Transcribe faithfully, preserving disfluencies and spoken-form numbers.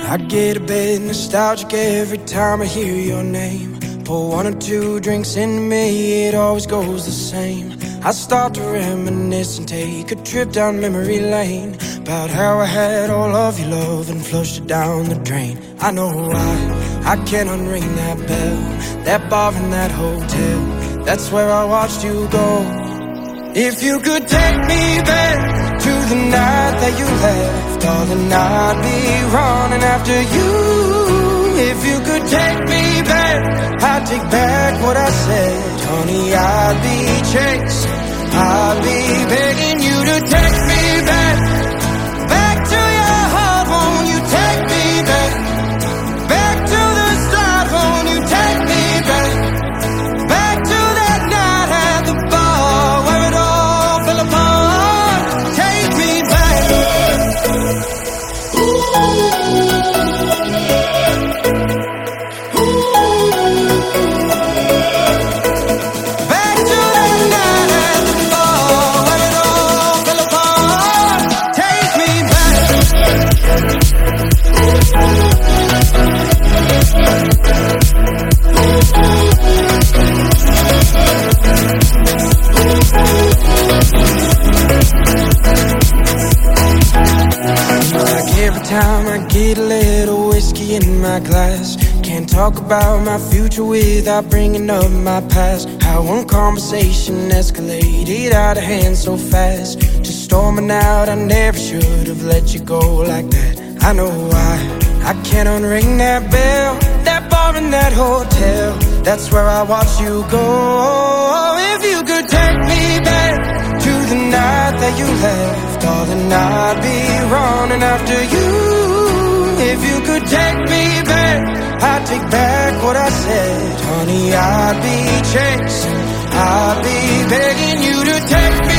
I get a bit nostalgic every time I hear your name. Pour one or two drinks into me, it always goes the same. I start to reminisce and take a trip down memory lane, about how I had all of your love and flushed it down the drain. I know why, I can't unring that bell, that bar in that hotel, that's where I watched you go. If you could take me back to the night that you left, darling, I'd be running after you. If you could take me back, I'd take back what I said. Honey, I'd be chasing, I'd be begging you to take me back, back to your heart. Won't you take me back, back to the start? Won't you take me back, back to that night at the bar where it all fell apart? Take me back. Back to that night at the bar where it all fell apart. Take me back. Like every time I get a little whiskey in my glass, can't talk about my future without bringing up my past. How one conversation escalated out of hand so fast, just storming out. I never should have let you go like that. I know why, I can't unring that bell, that bar in that hotel, that's where I watched you go. If you could take me back to the night that you left, darling, I'd be running after you. If you could take me back, I'd take back what I said. Honey, I'd be chasing, I'd be begging you to take me